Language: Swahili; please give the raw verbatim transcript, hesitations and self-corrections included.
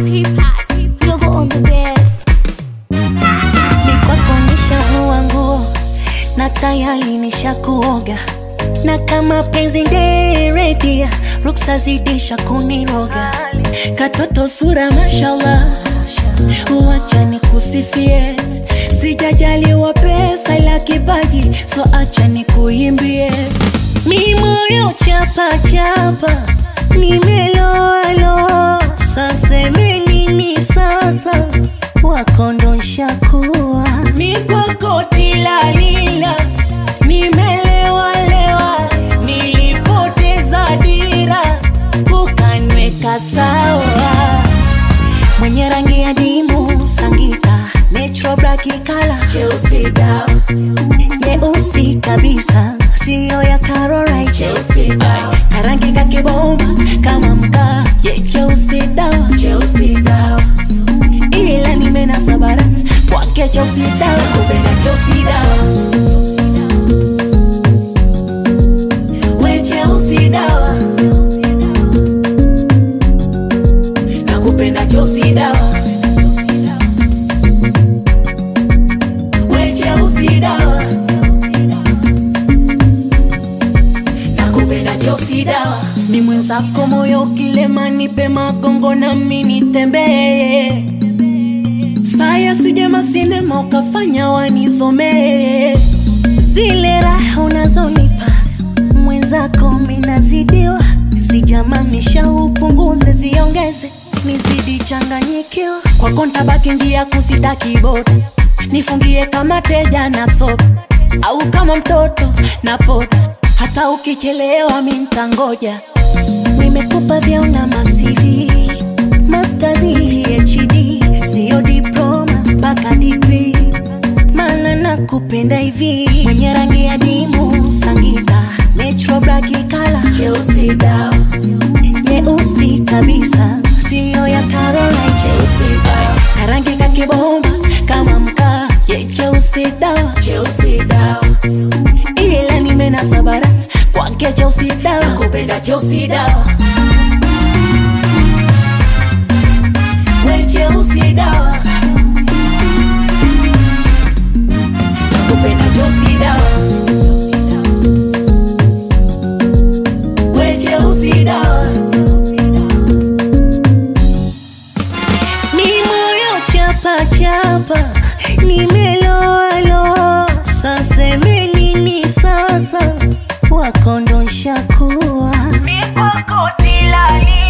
Yogo on the bass. Mikwako nishavua nguo na tayari nishakuoga, na kama penzi nderedia ruksa zidisha kuniroga. Katoto sura mashallah, uwacha nikusifie. Sijajaliwa pesa ila kipaji, so acha nikuimbie. Mi moyo chapa chapa, nimeloa loa. Sasa nini sasa, wakondo nshakuwa. Mi kwako tilalila, nimelewa lewa. Nilipoteza dira, ukanweka sawa. Mwenye rangi ya dimu sangita, natural black color, Chelsea down. Nyeusi kabisa, sio ya Caroline, Chelsea down. Karangi kakibomba kama mkaa, yeah, Chelsea down, Chelsea down. Ila nimena sabara kwake Chelsea down, kupenda Chelsea down. We Chelsea down, nakupenda Chelsea down. We Chelsea down, nakupenda Chelsea down. Ni mwenzako moyo kilema, nipe magongo na mimi nitembee. Saya sijema sinema ukafanya wanizomee. Zile raha unazonipa mwenzako minazidiwa. Sijamanisha upunguze ziongeze, nizidi changanyikiwa. Kwa konta baki ndia kusitaki boda, nifungie kama teja na sopa, au kama mtoto na poda. Hata ukichelewa mimi nitangoja. Nimekupa vya una masivi, masters H D, sio diploma mpaka degree. Maana nakupenda hivi. Mwenye rangi ya dimu sangita, natural black color, Chelsea down. Nyeusi kabisa, sio ya Caroline, Chelsea down. Karangi kakibomba kama mkaa, yeah, Chelsea down, Chelsea down. Ila nimena sabara kwake Chelsea down, nakupenda Chelsea down. We Chelsea down, nakupenda Chelsea down. We Chelsea down. Mi moyo chapa chapa, nimeloa loa. Sasa nini sasa, wakondo nshakuwa. Mi kwako tilalila.